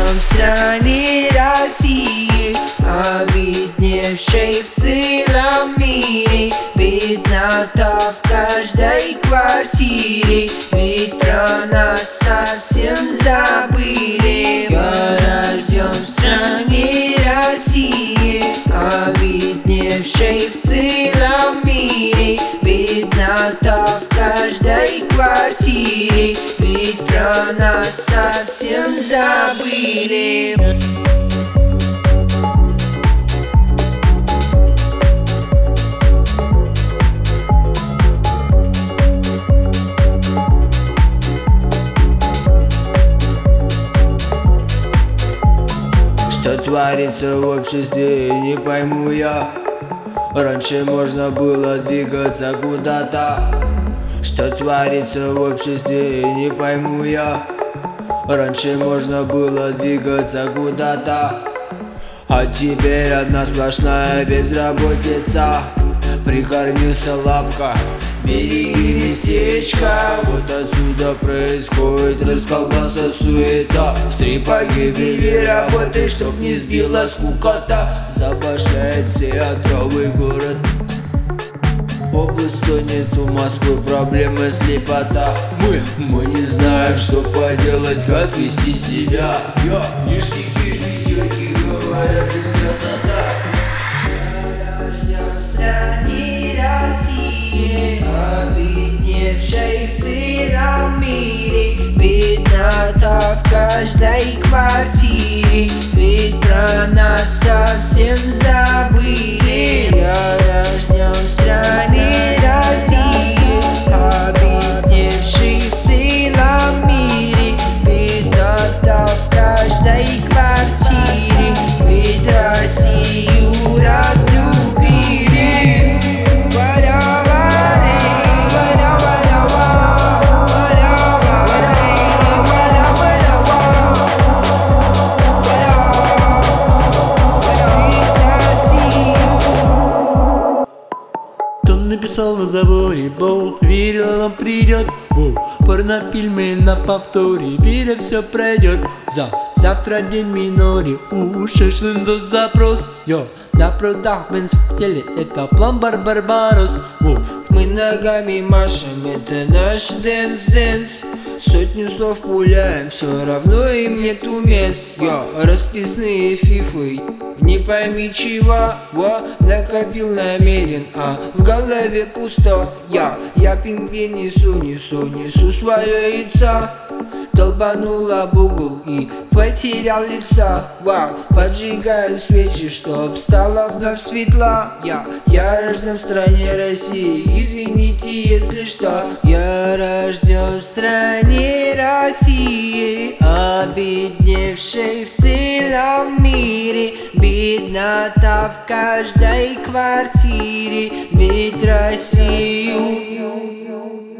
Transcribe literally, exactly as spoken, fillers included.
в стране России, обедневшей в целом мире. Беднота в каждой квартире, ведь про нас совсем забыли. Я рожден в стране России, обедневшей в целом мире. Беднота в каждой квартире, ведь про нас совсем забыли. Что творится в обществе, не пойму я. Раньше можно было двигаться куда-то. Что творится в обществе, не пойму я. Раньше можно было двигаться куда-то, а теперь одна сплошная безработица. Прикормился лапка, бери местечко. Вот отсюда происходит расколбаса, суета. В три погибели работай, чтоб не сбила скукота. Забашляет театровый город, область тонет, у Москвы проблемы слепота. Мы, мы не знаем, что поделать, как вести себя. Я, ништяки, ведерки, говорят, жизнь красота. Я рожден в стране России, обедневшей в целом мире. Беднота в каждой квартире, ведь про нас совсем забыли. Я рожден в стране России, обедневшей в целом мире. Беднота в каждой квартире, ведь Россию разлюбили. Написал на заборе: Бог верил, он придет. Порнофильмы на повторе, веря, все пройдет. За завтра день минори, ушедший до запрос. Йо, на прудах бенз в теле, это план Барбарос. Мы ногами машем, это наш дэнс-дэнс. Сотню слов пуляем, все равно им нету мест. Я расписные фифы, не пойми чего. Во, накопил намерен, а в голове пусто. Я, я пингвин несу, несу, несу свое яйцо. Долбанул об угол и потерял лица. Вау, поджигаю свечи, чтоб стало вновь светло. Я, я рожден в стране России, извините, если что. Я рожден в стране России, обедневшей в целом мире. Беднота в каждой квартире, ведь Россию